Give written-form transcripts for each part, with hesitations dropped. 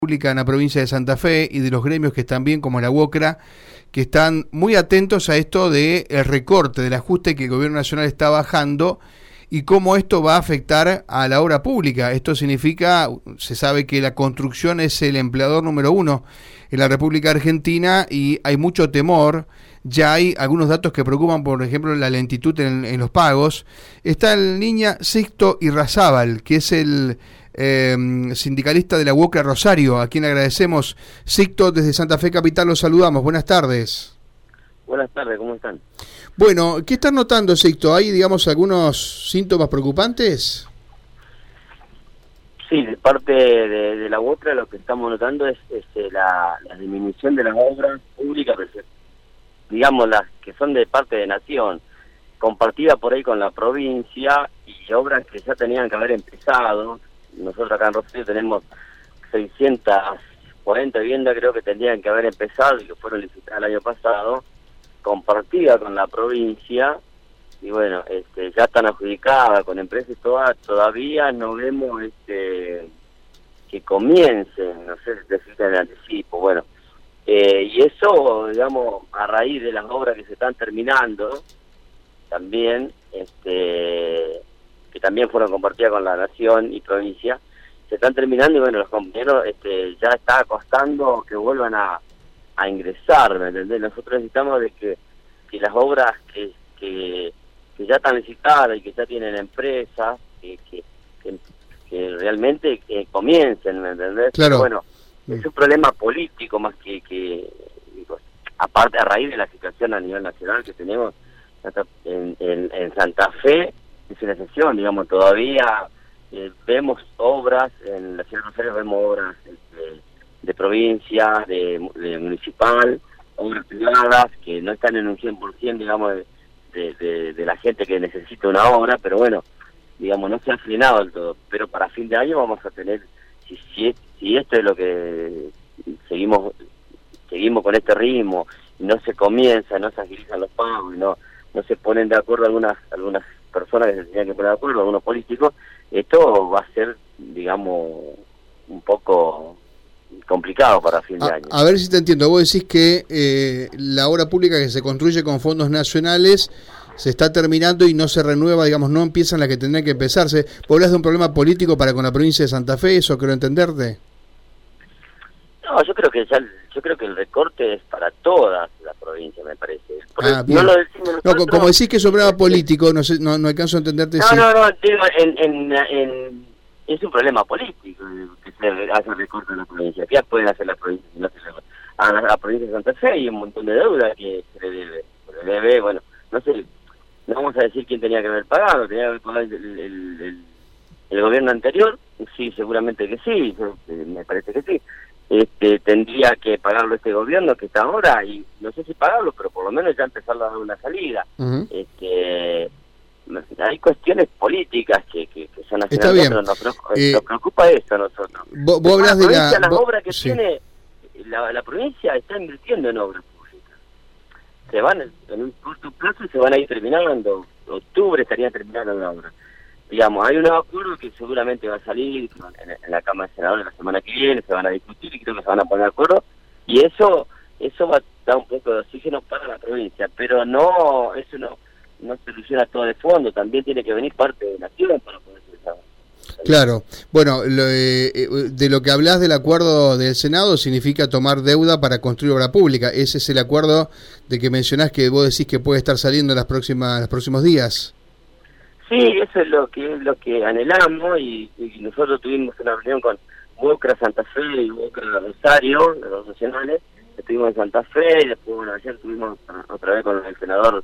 Pública en la provincia de Santa Fe y de los gremios que están bien, como la UOCRA, que están muy atentos a esto del recorte, del ajuste que el gobierno nacional está bajando y cómo esto va a afectar a la obra pública. Esto significa, se sabe que la construcción es el empleador número uno en la República Argentina y hay mucho temor. Ya hay algunos datos que preocupan, por ejemplo, la lentitud en los pagos. Está el niña Sixto Irrazábal, que es el sindicalista de la UOCRA Rosario, a quien agradecemos. Sixto, desde Santa Fe Capital los saludamos. Buenas tardes. Buenas tardes, ¿cómo están? Bueno, ¿qué están notando, Sixto? ¿Hay, digamos, algunos síntomas preocupantes? Sí, de parte de la UOCRA lo que estamos notando es la disminución de las obras públicas, digamos las que son de parte de Nación, compartida por ahí con la provincia, y obras que ya tenían que haber empezado. Nosotros acá en Rosario tenemos 640 viviendas, creo que tendrían que haber empezado y que fueron licitadas el año pasado, compartida con la provincia, y bueno, ya están adjudicadas con empresas todavía no vemos que comiencen, no sé si decirte en anticipo, bueno, y eso, digamos, a raíz de las obras que se están terminando, también, que también fueron compartidas con la Nación y provincia, se están terminando y bueno, los compañeros ya está costando que vuelvan a ingresar, ¿me entendés? Nosotros necesitamos de que las obras que ya están licitadas y que ya tienen empresas, que realmente comiencen, ¿me entendés? Claro. Pero bueno, es un problema político más que aparte a raíz de la situación a nivel nacional que tenemos en Santa Fe. Es una excepción, digamos, todavía vemos obras, en la ciudad de Rosario vemos obras de provincia, de municipal, obras privadas que no están en un 100%, digamos, de la gente que necesita una obra, pero bueno, digamos, no se ha frenado del todo, pero para fin de año vamos a tener, si esto es lo que seguimos con este ritmo, y no se comienza, no se agilizan los pagos, y no se ponen de acuerdo algunas personas que se tenían que poner de acuerdo, algunos políticos, esto va a ser, digamos, un poco complicado para fin de año. A ver si te entiendo, vos decís que la obra pública que se construye con fondos nacionales se está terminando y no se renueva, digamos, no empiezan las que tendrían que empezarse. ¿Vos hablas de un problema político para con la provincia de Santa Fe? ¿Eso creo entenderte? No, yo creo que el recorte es para toda la provincia, me parece. Bien. No lo decimos nosotros, no, como decís que es un problema político, no sé, no alcanzo a entenderte. No, digo, es un problema político que se hace recorte en la provincia. ¿Qué pueden hacer las provincias si no se recorta? A la provincia de Santa Fe hay un montón de deuda que se le debe, bueno, no sé, no vamos a decir quién tenía que haber pagado, tenía que haber pagado el gobierno anterior, sí, seguramente que sí, me parece que sí. Tendría que pagarlo este gobierno que está ahora, y no sé si pagarlo, pero por lo menos ya empezarlo a dar una salida. Uh-huh. Hay cuestiones políticas que son Está bien. Nos preocupa eso a nosotros. Vos hablas de las obras que sí. tiene la provincia está invirtiendo en obras públicas. Se van en un corto plazo y se van a ir terminando. Octubre estarían terminando la obra. Digamos, hay un acuerdo que seguramente va a salir en la Cámara de Senadores la semana que viene, se van a discutir y creo que se van a poner de acuerdo, y eso va a dar un poco de oxígeno para la provincia, pero eso no soluciona todo de fondo, también tiene que venir parte de Nación para poder solucionar. Claro, bueno, de lo que hablas del acuerdo del Senado significa tomar deuda para construir obra pública. Ese es el acuerdo de que mencionás que vos decís que puede estar saliendo en los próximos días. Sí, eso es lo que anhelamos, y nosotros tuvimos una reunión con UOCRA Santa Fe y UOCRA Rosario, los dos nacionales. Estuvimos en Santa Fe y después, bueno, ayer estuvimos otra vez con el senador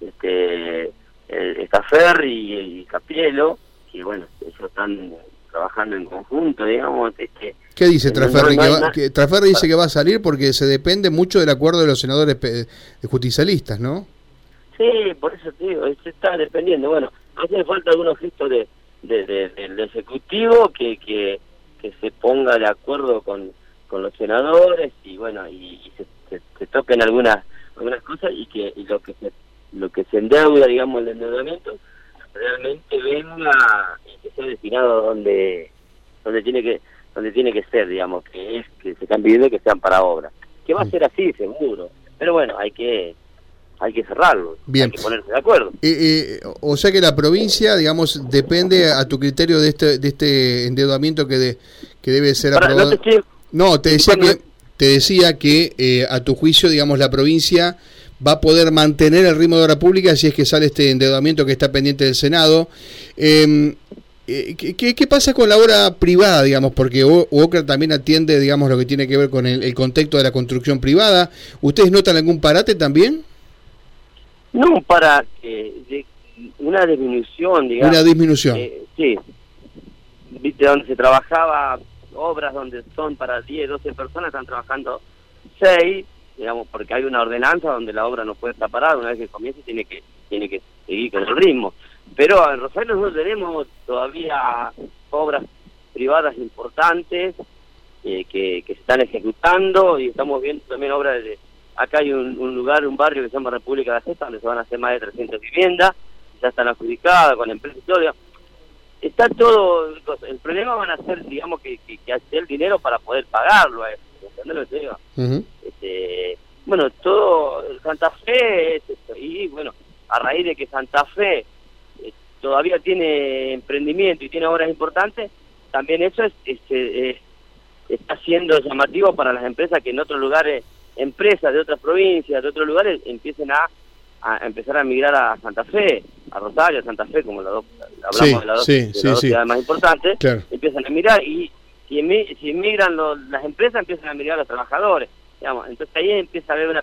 Estafer y Capielo, que bueno, ellos están trabajando en conjunto, digamos. ¿Qué dice Traferri? Traferri dice que va a salir porque se depende mucho del acuerdo de los senadores justicialistas, ¿no? Sí, por eso te digo, se está dependiendo. Bueno, hace falta algunos gestos del Ejecutivo que se ponga de acuerdo con los senadores y bueno, y se toquen algunas cosas, y lo que se endeuda, digamos, el endeudamiento realmente venga y que sea destinado donde tiene que donde tiene que ser, digamos, que se están pidiendo que sean para obra. Que va a ser así, seguro. Pero bueno, hay que cerrarlo, bien. Hay que ponerse de acuerdo. O sea que la provincia, digamos, depende a tu criterio de este endeudamiento que debe ser aprobado. Te decía que a tu juicio, digamos, la provincia va a poder mantener el ritmo de obra pública si es que sale este endeudamiento que está pendiente del Senado. ¿Qué pasa con la obra privada, digamos? Porque UOCRA también atiende, digamos, lo que tiene que ver con el contexto de la construcción privada. ¿Ustedes notan algún parate también? No, una disminución, digamos. Una disminución. Sí. Viste, donde se trabajaba, obras donde son para 10, 12 personas, están trabajando 6, digamos, porque hay una ordenanza donde la obra no puede estar parada, una vez que comience tiene que seguir con el ritmo. Pero en Rosario no tenemos todavía obras privadas importantes que se están ejecutando, y estamos viendo también obras acá hay un barrio que se llama República de la Cesta, donde se van a hacer más de 300 viviendas, ya están adjudicadas con empresas y todo. Está todo, el problema van a ser, digamos, que hacer el dinero para poder pagarlo a eso, ¿entendés lo que te digo? Uh-huh. Bueno, todo Santa Fe es esto, y bueno, a raíz de que Santa Fe todavía tiene emprendimiento y tiene obras importantes, también eso está siendo llamativo para las empresas que en otros lugares, empresas de otras provincias, de otros lugares, empiecen a empezar a migrar a Santa Fe, a Rosario, a Santa Fe, como hablamos de las dos ciudades más importantes, claro. Empiezan a migrar, y si emigran las empresas, empiezan a migrar a los trabajadores, digamos. Entonces ahí empieza a haber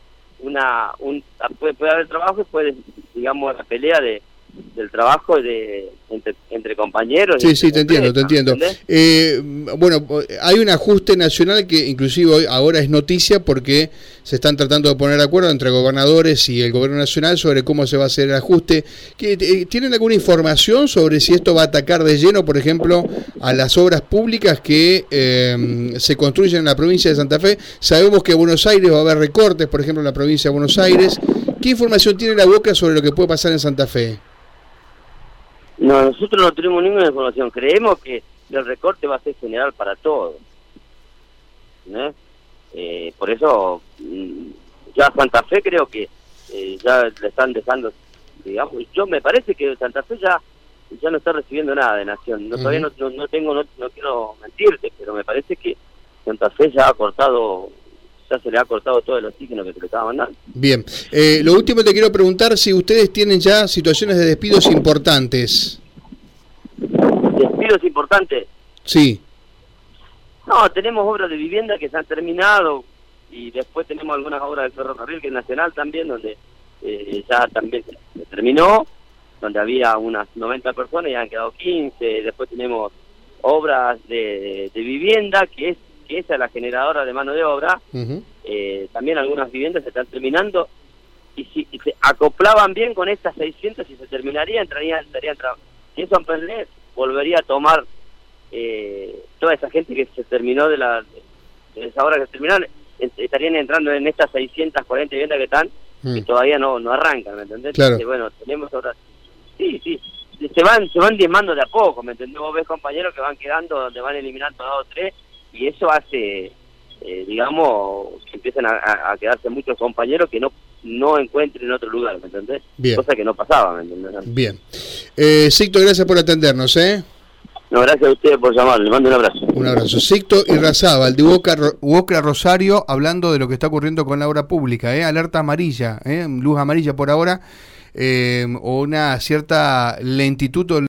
puede haber trabajo, y puede, digamos, la pelea del trabajo entre compañeros. Sí, te entiendo. Bueno, hay un ajuste nacional que inclusive hoy ahora es noticia porque se están tratando de poner de acuerdo entre gobernadores y el gobierno nacional sobre cómo se va a hacer el ajuste. ¿Tienen alguna información sobre si esto va a atacar de lleno, por ejemplo, a las obras públicas que se construyen en la provincia de Santa Fe? Sabemos que en Buenos Aires va a haber recortes, por ejemplo, en la provincia de Buenos Aires. ¿Qué información tiene la UOCRA sobre lo que puede pasar en Santa Fe? No, nosotros no tenemos ninguna información. Creemos que el recorte va a ser general para todos, ¿no? Por eso, ya Santa Fe creo que ya le están dejando, digamos. Yo me parece que Santa Fe ya no está recibiendo nada de Nación. No, todavía no quiero mentirte, pero me parece que Santa Fe ya se le ha cortado todo el oxígeno que se le estaba mandando. Bien. Lo último te quiero preguntar si ustedes tienen ya situaciones de despidos importantes. ¿Despidos importantes? Sí. No, tenemos obras de vivienda que se han terminado, y después tenemos algunas obras del ferrocarril, que es nacional también, donde ya también se terminó, donde había unas 90 personas y han quedado 15. Después tenemos obras de vivienda, que esa es la generadora de mano de obra. Uh-huh. También algunas viviendas se están terminando, y si se acoplaban bien con estas 600, si se terminaría, si eso volvería a tomar toda esa gente que se terminó de esa obra que se terminaron, estarían entrando en estas 640 viviendas que están, que todavía no arrancan, ¿me entendés? Claro. Entonces, bueno, tenemos obras. Sí, se van diezmando de a poco, ¿me entendés? Vos ves compañeros que van quedando, donde van eliminando 2 o 3, y eso hace, digamos, que empiezan a quedarse muchos compañeros que no encuentren otro lugar, ¿me entendés? Bien. Cosa que no pasaba, ¿me entendés? Bien. Sicto, gracias por atendernos, No, gracias a ustedes por llamar, le mando un abrazo. Un abrazo. Sicto Irrazábal, de UOCRA Rosario, hablando de lo que está ocurriendo con la obra pública, alerta amarilla, luz amarilla por ahora, o una cierta lentitud